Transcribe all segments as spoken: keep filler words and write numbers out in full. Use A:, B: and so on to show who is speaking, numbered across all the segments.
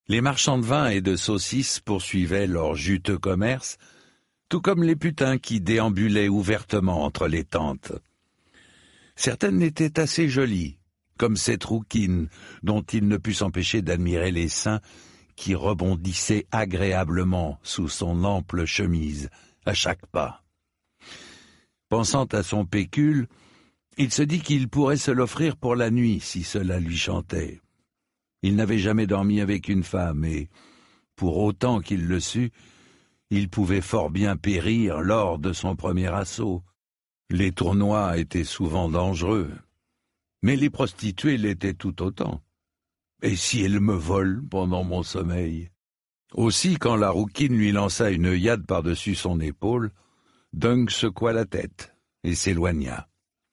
A: Les marchands de vin et de saucisses poursuivaient leur juteux commerce, tout comme les putains qui déambulaient ouvertement entre les tentes. Certaines étaient assez jolies, comme cette rouquine dont il ne put s'empêcher d'admirer les seins qui rebondissaient agréablement sous son ample chemise à chaque pas. Pensant à son pécule, il se dit qu'il pourrait se l'offrir pour la nuit si cela lui chantait. Il n'avait jamais dormi avec une femme et, pour autant qu'il le sût, il pouvait fort bien périr lors de son premier assaut. Les tournois étaient souvent dangereux, mais les prostituées l'étaient tout autant. Et si elles me volent pendant mon sommeil? Aussi, quand la rouquine lui lança une œillade par-dessus son épaule, Dunk secoua la tête et s'éloigna.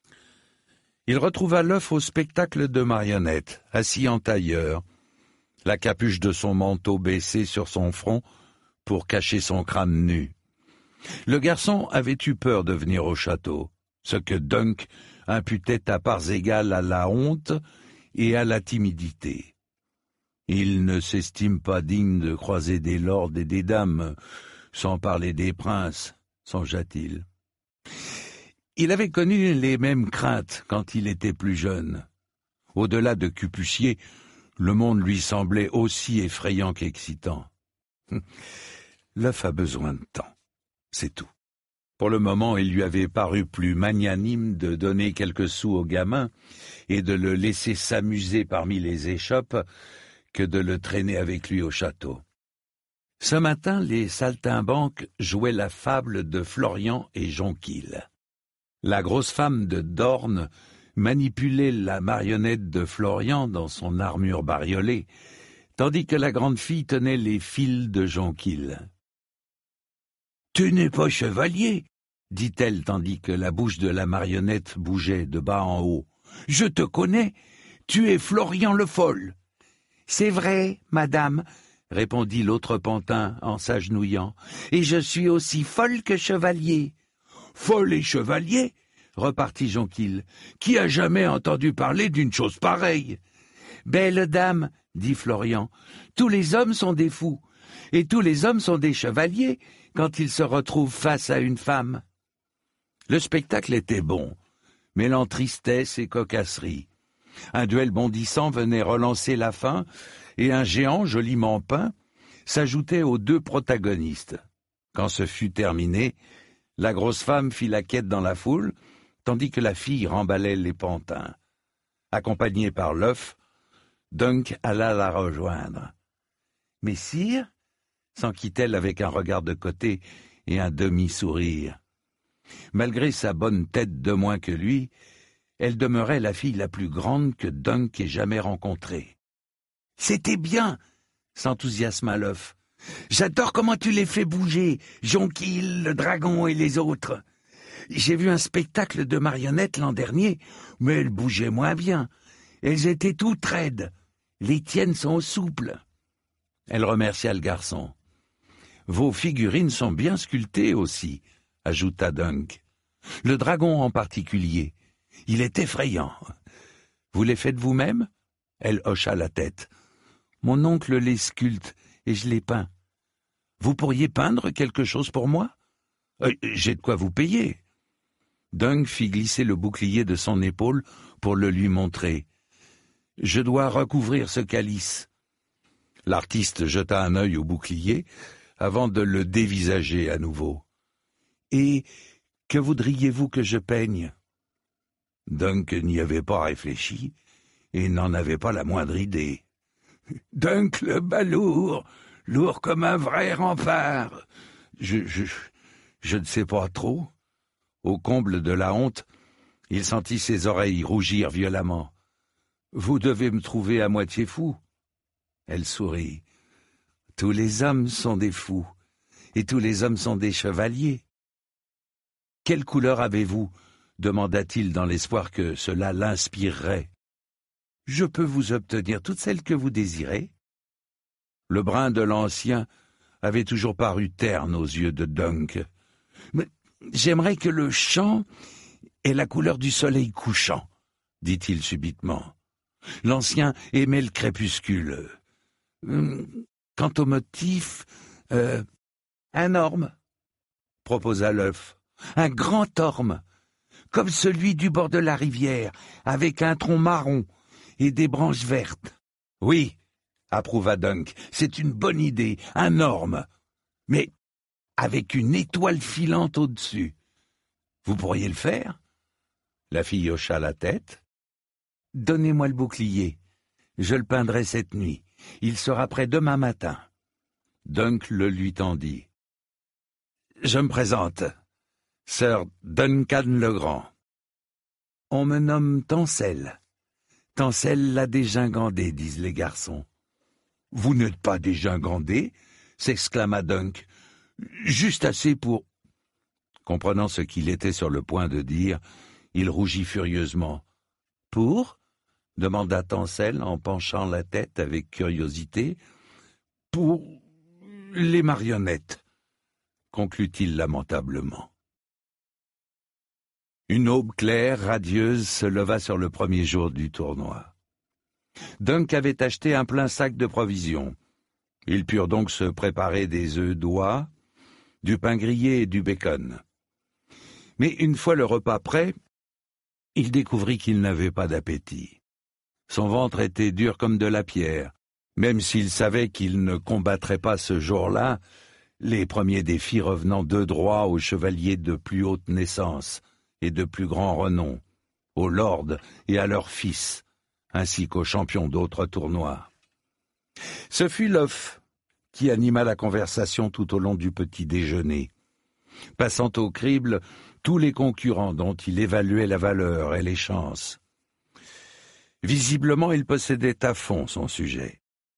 A: Il retrouva l'œuf au spectacle de marionnettes, assis en tailleur, la capuche de son manteau baissée sur son front pour cacher son crâne nu. Le garçon avait eu peur de venir au château, ce que Dunk imputait à parts égales à la honte et à la timidité. Il ne s'estime pas digne de croiser des lords et des dames, sans parler des princes, songea-t-il. Il avait connu les mêmes craintes quand il était plus jeune. Au-delà de Cupucier, le monde lui semblait aussi effrayant qu'excitant. L'œuf a besoin de temps, c'est tout. Pour le moment, il lui avait paru plus magnanime de donner quelques sous au gamin et de le laisser s'amuser parmi les échoppes que de le traîner avec lui au château. Ce matin, les saltimbanques jouaient la fable de Florian et Jonquille. La grosse femme de Dorne manipulait la marionnette de Florian dans son armure bariolée, tandis que la grande fille tenait les fils de Jonquille. « Tu n'es pas chevalier ?» dit-elle tandis que la bouche de la marionnette bougeait de bas en haut. « Je te connais, tu es Florian le Fol. »« C'est vrai, madame, » répondit l'autre pantin en s'agenouillant, « et je suis aussi folle que chevalier. »« Folle et chevalier ?» repartit Jonquille. « Qui a jamais entendu parler d'une chose pareille ?»« Belle dame, » dit Florian, « tous les hommes sont des fous, et tous les hommes sont des chevaliers quand ils se retrouvent face à une femme. » Le spectacle était bon, mêlant tristesse et cocasserie. Un duel bondissant venait relancer la fin, et un géant joliment peint s'ajoutait aux deux protagonistes. Quand ce fut terminé, la grosse femme fit la quête dans la foule, tandis que la fille remballait les pantins. Accompagnée par l'œuf, Dunk alla la rejoindre. « Mais sire ?» s'enquit-elle avec un regard de côté et un demi-sourire. Malgré sa bonne tête de moins que lui, elle demeurait la fille la plus grande que Dunk ait jamais rencontrée. « C'était bien !» s'enthousiasma l'œuf. « J'adore comment tu les fais bouger, Jonquille, le dragon et les autres. J'ai vu un spectacle de marionnettes l'an dernier, mais elles bougeaient moins bien. Elles étaient toutes raides. Les tiennes sont souples. » Elle remercia le garçon. « Vos figurines sont bien sculptées aussi, » ajouta Dunk. « Le dragon en particulier. Il est effrayant. Vous les faites vous-même ?» Elle hocha la tête. « Mon oncle les sculpte et je les peins. Vous pourriez peindre quelque chose pour moi ? euh, J'ai de quoi vous payer. » Dunk fit glisser le bouclier de son épaule pour le lui montrer. « Je dois recouvrir ce calice. » L'artiste jeta un œil au bouclier avant de le dévisager à nouveau. « Et que voudriez-vous que je peigne ?» Dunk n'y avait pas réfléchi et n'en avait pas la moindre idée. « Dunk le balourd, lourd comme un vrai rempart. Je, je, je ne sais pas trop. » Au comble de la honte, il sentit ses oreilles rougir violemment. « Vous devez me trouver à moitié fou. » Elle sourit. « Tous les hommes sont des fous, et tous les hommes sont des chevaliers. »« Quelle couleur avez-vous » demanda-t-il dans l'espoir que cela l'inspirerait. « Je peux vous obtenir toutes celles que vous désirez. » Le brin de l'ancien avait toujours paru terne aux yeux de Dunk. « Mais j'aimerais que le champ ait la couleur du soleil couchant, » dit-il subitement. L'ancien aimait le crépuscule. Hum, Quant au motif, euh, un orme, proposa l'œuf. Un grand orme, comme celui du bord de la rivière, avec un tronc marron et des branches vertes. Oui, approuva Dunk, c'est une bonne idée, un orme, mais avec une étoile filante au-dessus. Vous pourriez le faire? La fille hocha la tête. Donnez-moi le bouclier. Je le peindrai cette nuit. Il sera prêt demain matin. Dunk le lui tendit. Je me présente. Sir Duncan le Grand. On me nomme Tancel. Tancel l'a dégingandé, disent les garçons. Vous n'êtes pas dégingandé, s'exclama Dunk. Juste assez pour... Comprenant ce qu'il était sur le point de dire, il rougit furieusement. Pour? Demanda Tancel en penchant la tête avec curiosité. Pour les marionnettes, conclut-il lamentablement. Une aube claire, radieuse, se leva sur le premier jour du tournoi. Dunk avait acheté un plein sac de provisions. Ils purent donc se préparer des œufs d'oie, du pain grillé et du bacon. Mais une fois le repas prêt, il découvrit qu'il n'avait pas d'appétit. Son ventre était dur comme de la pierre. Même s'il savait qu'il ne combattrait pas ce jour-là, les premiers défis revenant de droit aux chevaliers de plus haute naissance et de plus grand renom, aux lords et à leurs fils, ainsi qu'aux champions d'autres tournois. Ce fut l'œuf qui anima la conversation tout au long du petit déjeuner, passant au crible tous les concurrents dont il évaluait la valeur et les chances. Visiblement, il possédait à fond son sujet.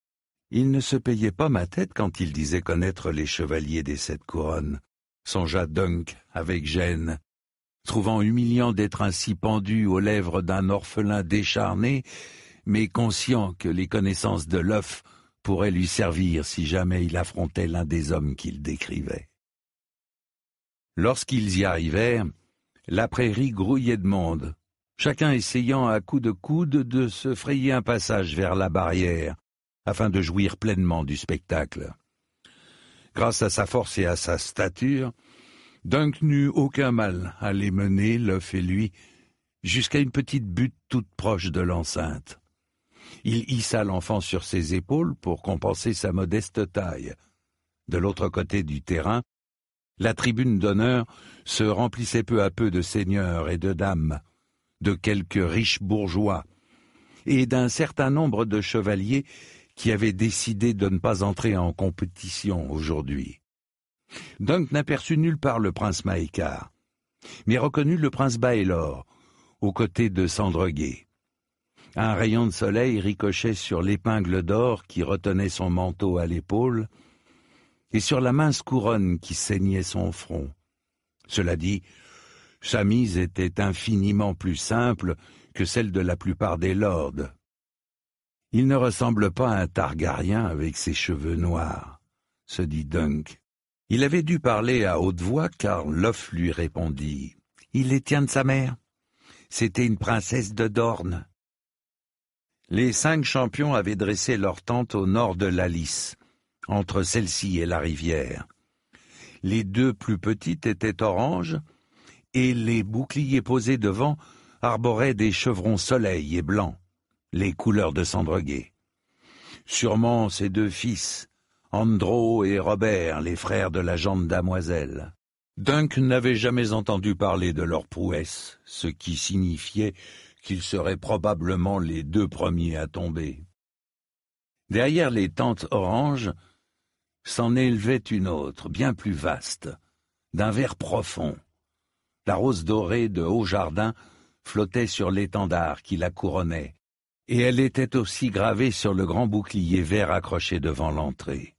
A: Il ne se payait pas ma tête quand il disait connaître les chevaliers des sept couronnes, songea Dunk avec gêne, trouvant humiliant d'être ainsi pendu aux lèvres d'un orphelin décharné, mais conscient que les connaissances de l'œuf pourraient lui servir si jamais il affrontait l'un des hommes qu'il décrivait. Lorsqu'ils y arrivèrent, la prairie grouillait de monde, chacun essayant à coups de coude de se frayer un passage vers la barrière, afin de jouir pleinement du spectacle. Grâce à sa force et à sa stature, Dunk n'eut aucun mal à les mener, l'œuf et lui, jusqu'à une petite butte toute proche de l'enceinte. Il hissa l'enfant sur ses épaules pour compenser sa modeste taille. De l'autre côté du terrain, la tribune d'honneur se remplissait peu à peu de seigneurs et de dames, de quelques riches bourgeois, et d'un certain nombre de chevaliers qui avaient décidé de ne pas entrer en compétition aujourd'hui. Dunk n'aperçut nulle part le prince Maécart, mais reconnut le prince Baélor, aux côtés de Sandreguet. Un rayon de soleil ricochait sur l'épingle d'or qui retenait son manteau à l'épaule et sur la mince couronne qui ceignait son front. Cela dit, sa mise était infiniment plus simple que celle de la plupart des lords. Il ne ressemble pas à un Targaryen avec ses cheveux noirs, se dit Dunk. Il avait dû parler à haute voix car l'œuf lui répondit. Il les tient de sa mère. C'était une princesse de Dorne. Les cinq champions avaient dressé leur tente au nord de la Lys, entre celle-ci et la rivière. Les deux plus petites étaient oranges, et les boucliers posés devant arboraient des chevrons soleil et blancs, les couleurs de Sandreguet. Sûrement ses deux fils, Andro et Robert, les frères de la jante damoiselle. Dunk n'avait jamais entendu parler de leur prouesse, ce qui signifiait qu'ils seraient probablement les deux premiers à tomber. Derrière les tentes oranges, s'en élevait une autre, bien plus vaste, d'un vert profond. La rose dorée de Haut-Jardin flottait sur l'étendard qui la couronnait, et elle était aussi gravée sur le grand bouclier vert accroché devant l'entrée.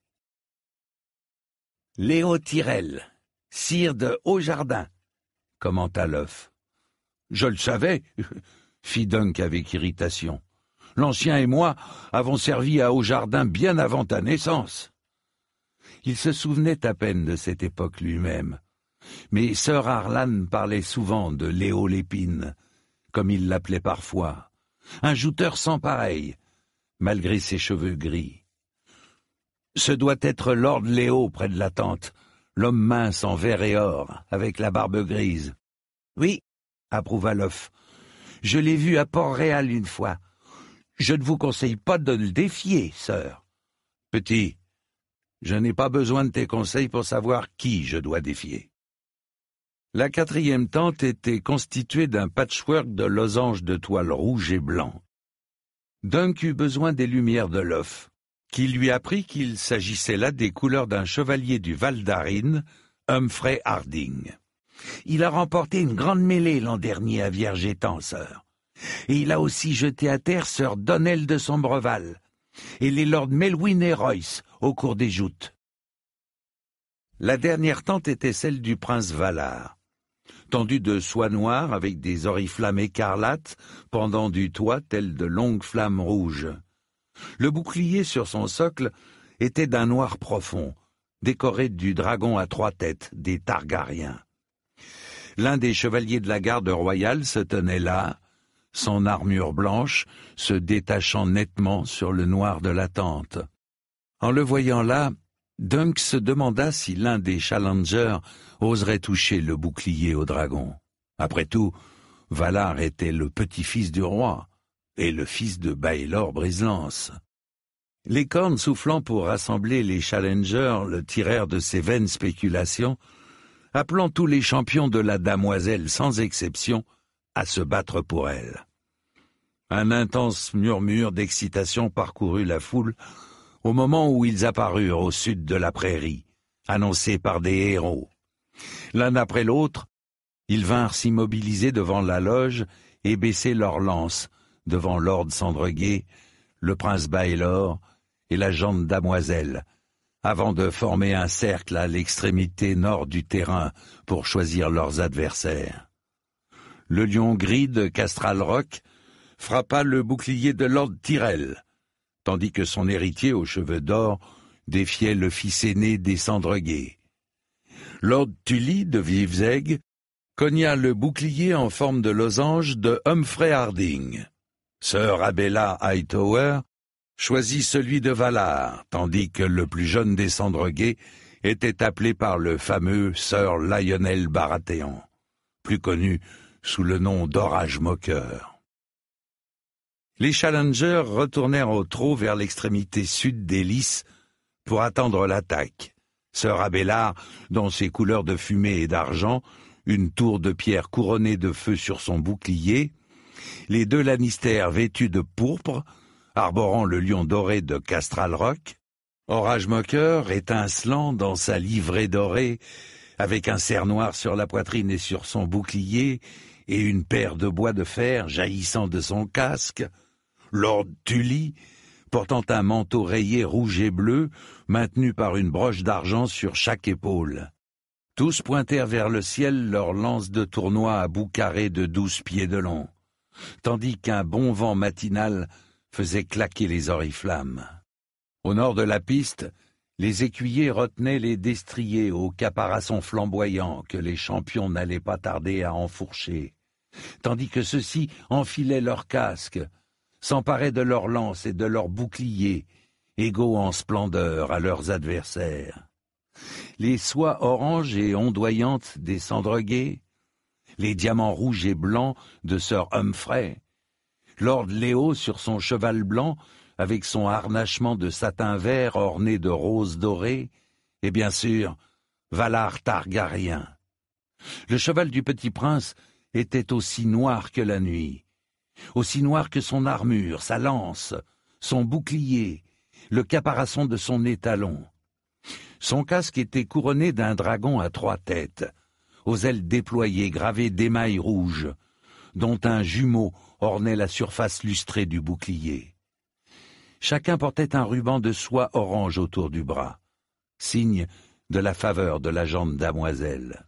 A: « Léo Tyrell, sire de Haut-Jardin » commenta l'œuf. « Je le savais » fit Dunk avec irritation. « L'ancien et moi avons servi à Haut-Jardin bien avant ta naissance. » Il se souvenait à peine de cette époque lui-même, mais Sir Harlan parlait souvent de Léo l'Épine, comme il l'appelait parfois, un jouteur sans pareil, malgré ses cheveux gris. Ce doit être Lord Léo près de la tente, l'homme mince en vert et or, avec la barbe grise. Oui, approuva Lof. Je l'ai vu à Port-Réal une fois. Je ne vous conseille pas de le défier, sœur. Petit, je n'ai pas besoin de tes conseils pour savoir qui je dois défier. La quatrième tente était constituée d'un patchwork de losanges de toile rouge et blanc. Dunk eut besoin des lumières de Lof, qui lui apprit qu'il s'agissait là des couleurs d'un chevalier du Val d'Arin, Humphrey Harding. Il a remporté une grande mêlée l'an dernier à Viergétan, sœur. Et il a aussi jeté à terre sœur Donnell de Sombreval, et les lords Melwyn et Royce au cours des joutes. La dernière tente était celle du prince Valar, tendue de soie noire avec des oriflammes écarlates pendant du toit telles de longues flammes rouges. Le bouclier sur son socle était d'un noir profond, décoré du dragon à trois têtes, des Targaryens. L'un des chevaliers de la garde royale se tenait là, son armure blanche se détachant nettement sur le noir de la tente. En le voyant là, Dunk se demanda si l'un des challengers oserait toucher le bouclier au dragon. Après tout, Valar était le petit-fils du roi et le fils de Baelor Brise-Lance. Les cornes soufflant pour rassembler les challengers le tirèrent de ses vaines spéculations, appelant tous les champions de la damoiselle sans exception à se battre pour elle. Un intense murmure d'excitation parcourut la foule au moment où ils apparurent au sud de la prairie, annoncés par des héros. L'un après l'autre, ils vinrent s'immobiliser devant la loge et baisser leurs lances devant Lord Sandregué, le prince Baelor et la gente damoiselle, avant de former un cercle à l'extrémité nord du terrain pour choisir leurs adversaires. Le lion gris de Castral Rock frappa le bouclier de Lord Tyrell, tandis que son héritier aux cheveux d'or défiait le fils aîné des Sandregué. Lord Tully de Vivzeg cogna le bouclier en forme de losange de Humphrey Harding. Sœur Abella Hightower choisit celui de Valar, tandis que le plus jeune des Sandregué était appelé par le fameux Sir Lionel Baratheon, plus connu sous le nom d'Orage Moqueur. Les challengers retournèrent au trot vers l'extrémité sud des lys pour attendre l'attaque. Sœur Abelard, dans ses couleurs de fumée et d'argent, une tour de pierre couronnée de feu sur son bouclier, les deux Lannister vêtus de pourpre, arborant le lion doré de Castral Rock, Orage Moqueur étincelant dans sa livrée dorée, avec un cerf noir sur la poitrine et sur son bouclier, et une paire de bois de fer jaillissant de son casque, Lord Tully, portant un manteau rayé rouge et bleu, maintenu par une broche d'argent sur chaque épaule. Tous pointèrent vers le ciel leurs lances de tournoi à bout carré de douze pieds de long, tandis qu'un bon vent matinal faisait claquer les oriflammes. Au nord de la piste, les écuyers retenaient les destriers aux caparaçons flamboyants que les champions n'allaient pas tarder à enfourcher, tandis que ceux-ci enfilaient leurs casques, s'emparaient de leurs lances et de leurs boucliers, égaux en splendeur à leurs adversaires. Les soies oranges et ondoyantes des Sandregué, les diamants rouges et blancs de Sir Humphrey, Lord Léo sur son cheval blanc, avec son harnachement de satin vert orné de roses dorées, et bien sûr, Valar Targaryen. Le cheval du petit prince était aussi noir que la nuit, aussi noir que son armure, sa lance, son bouclier, le caparaçon de son étalon. Son casque était couronné d'un dragon à trois têtes, aux ailes déployées gravées d'émail rouge, dont un jumeau ornait la surface lustrée du bouclier. Chacun portait un ruban de soie orange autour du bras, signe de la faveur de la gente damoiselle.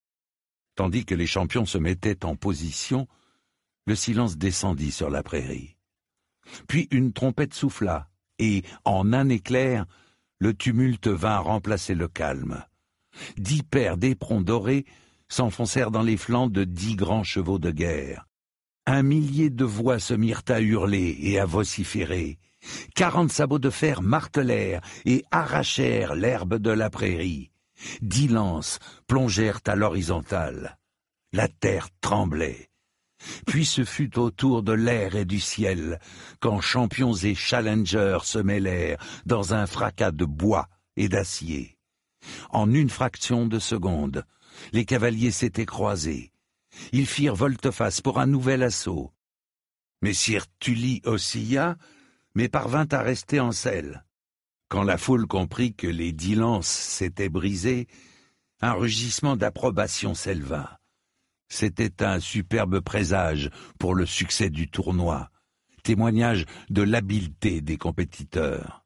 A: Tandis que les champions se mettaient en position, le silence descendit sur la prairie. Puis une trompette souffla, et, en un éclair, le tumulte vint remplacer le calme. Dix paires d'éperons dorés s'enfoncèrent dans les flancs de dix grands chevaux de guerre. Un millier de voix se mirent à hurler et à vociférer, Quarante sabots de fer martelèrent et arrachèrent l'herbe de la prairie. Dix lances plongèrent à l'horizontale. La terre tremblait. Puis ce fut au tour de l'air et du ciel, quand champions et challengers se mêlèrent dans un fracas de bois et d'acier. En une fraction de seconde, les cavaliers s'étaient croisés. Ils firent volte-face pour un nouvel assaut. Messire Tully oscilla, mais parvint à rester en selle. Quand la foule comprit que les dix lances s'étaient brisées, un rugissement d'approbation s'éleva. C'était un superbe présage pour le succès du tournoi, témoignage de l'habileté des compétiteurs.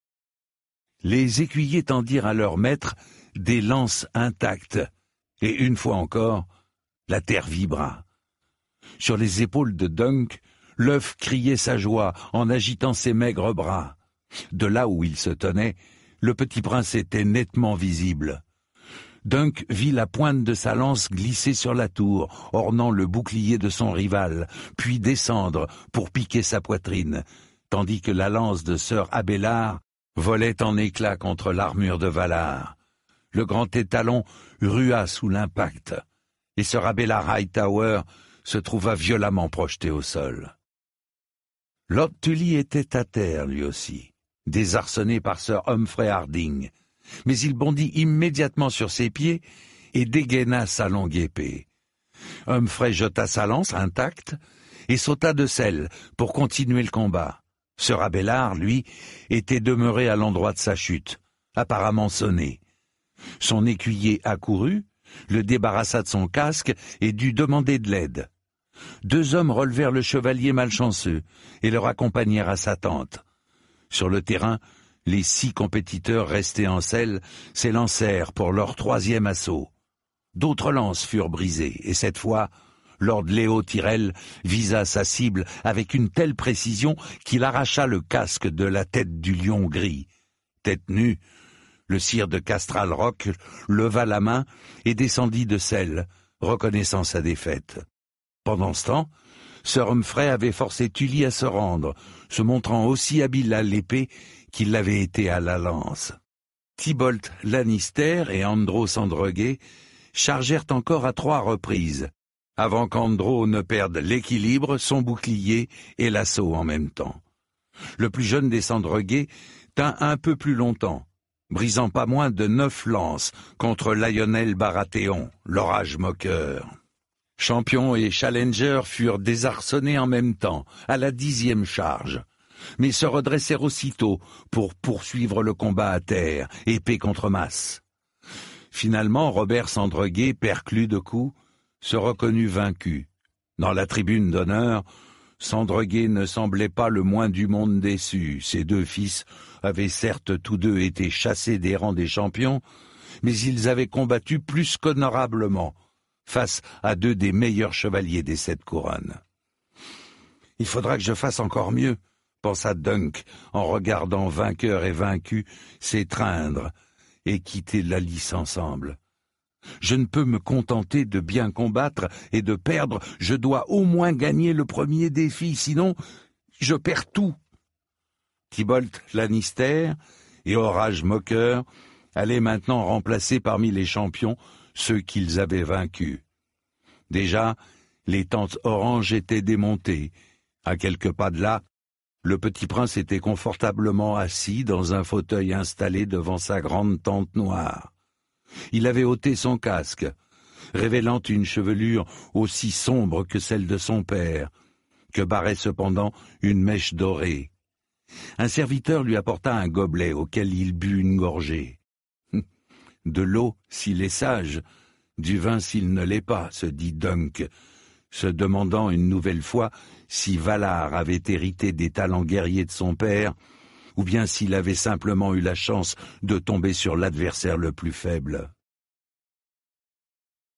A: Les écuyers tendirent à leur maître des lances intactes, et une fois encore, la terre vibra. Sur les épaules de Dunk, l'œuf criait sa joie en agitant ses maigres bras. De là où il se tenait, le petit prince était nettement visible. Dunk vit la pointe de sa lance glisser sur la tour, ornant le bouclier de son rival, puis descendre pour piquer sa poitrine, tandis que la lance de Sir Abélard volait en éclats contre l'armure de Valar. Le grand étalon rua sous l'impact, et Sir Abélard Hightower se trouva violemment projeté au sol. Lord Tully était à terre, lui aussi, désarçonné par Sir Humphrey Harding, mais il bondit immédiatement sur ses pieds et dégaina sa longue épée. Humphrey jeta sa lance intacte et sauta de selle pour continuer le combat. Sir Abélard, lui, était demeuré à l'endroit de sa chute, apparemment sonné. Son écuyer accourut, le débarrassa de son casque et dut demander de l'aide. Deux hommes relevèrent le chevalier malchanceux et le raccompagnèrent à sa tente. Sur le terrain, les six compétiteurs restés en selle s'élancèrent pour leur troisième assaut. D'autres lances furent brisées, et cette fois, Lord Léo Tyrell visa sa cible avec une telle précision qu'il arracha le casque de la tête du lion gris. Tête nue, le sire de Castral Rock leva la main et descendit de selle, reconnaissant sa défaite. Pendant ce temps, Sir Humphrey avait forcé Tully à se rendre, se montrant aussi habile à l'épée qu'il l'avait été à la lance. Thibault Lannister et Andros Androguet chargèrent encore à trois reprises, avant qu'Andro ne perde l'équilibre, son bouclier et l'assaut en même temps. Le plus jeune des Sandreguet tint un peu plus longtemps, brisant pas moins de neuf lances contre Lionel Baratheon, l'orage moqueur. Champion et challenger furent désarçonnés en même temps, à la dixième charge, mais se redressèrent aussitôt pour poursuivre le combat à terre, épée contre masse. Finalement, Robert Sandreguet, perclus de coups, se reconnut vaincu. Dans la tribune d'honneur, Sandreguet ne semblait pas le moins du monde déçu. Ses deux fils avaient certes tous deux été chassés des rangs des champions, mais ils avaient combattu plus qu'honorablement, face à deux des meilleurs chevaliers des sept couronnes. « Il faudra que je fasse encore mieux », pensa Dunk, en regardant vainqueur et vaincu s'étreindre et quitter la lice ensemble. « Je ne peux me contenter de bien combattre et de perdre, je dois au moins gagner le premier défi, sinon je perds tout. » Thibault Lannister et Orage Moqueur allaient maintenant remplacer parmi les champions ceux qu'ils avaient vaincus. Déjà, les tentes oranges étaient démontées. À quelques pas de là, le petit prince était confortablement assis dans un fauteuil installé devant sa grande tente noire. Il avait ôté son casque, révélant une chevelure aussi sombre que celle de son père, que barrait cependant une mèche dorée. Un serviteur lui apporta un gobelet auquel il but une gorgée. « De l'eau, s'il est sage, du vin s'il ne l'est pas, » se dit Dunk, se demandant une nouvelle fois si Valar avait hérité des talents guerriers de son père, ou bien s'il avait simplement eu la chance de tomber sur l'adversaire le plus faible.